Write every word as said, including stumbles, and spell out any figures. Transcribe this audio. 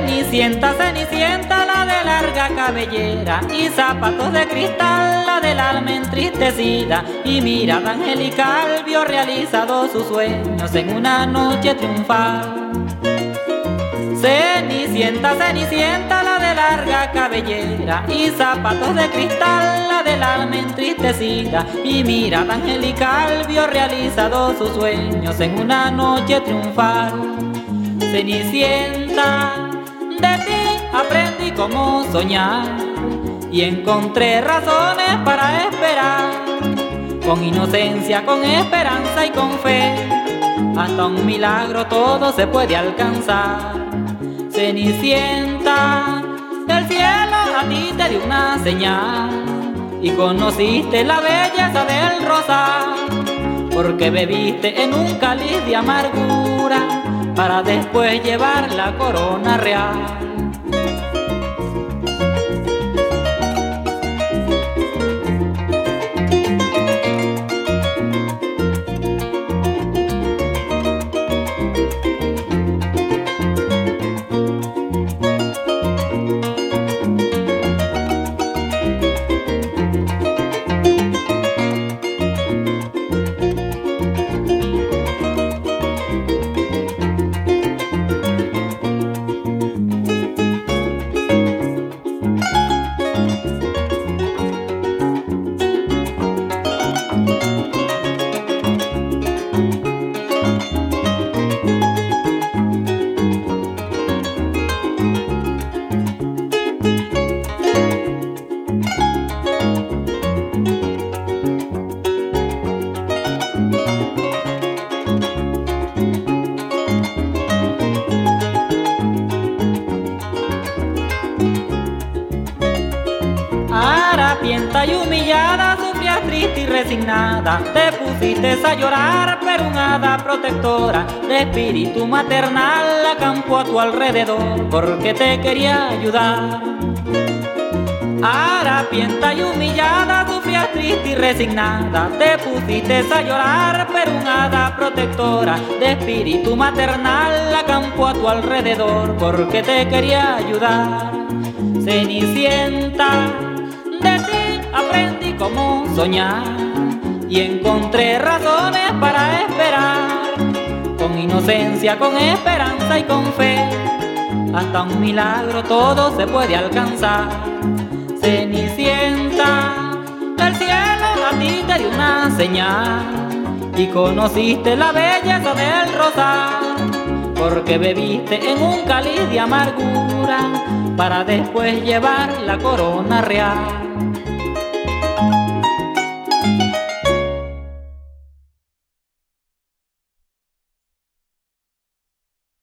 Cenicienta, Cenicienta, la de larga cabellera y zapatos de cristal, la del alma entristecida y mirada angelical, vio realizados sus sueños en una noche triunfal. Cenicienta, Cenicienta, la de larga cabellera y zapatos de cristal, la del alma entristecida y mirada angelical, vio realizados sus sueños en una noche triunfal. Cenicienta, de ti aprendí cómo soñar y encontré razones para esperar. Con inocencia, con esperanza y con fe, hasta un milagro todo se puede alcanzar. Cenicienta, el cielo a ti te dio una señal y conociste la belleza del rosal, porque bebiste en un cáliz de amargura para después llevar la corona real. Harapienta y humillada, sufrías triste y resignada, te pusiste a llorar, pero una hada protectora de espíritu maternal acampó a tu alrededor porque te quería ayudar. Harapienta y humillada, sufrías triste y resignada, te pusiste a llorar, pero una hada protectora de espíritu maternal acampó a tu alrededor porque te quería ayudar. Cenicienta, de ti aprendí cómo soñar y encontré razones para esperar. Con inocencia, con esperanza y con fe, hasta un milagro todo se puede alcanzar. Cenicienta, el cielo a ti te dio una señal y conociste la belleza del rosal, porque bebiste en un cáliz de amargura para después llevar la corona real.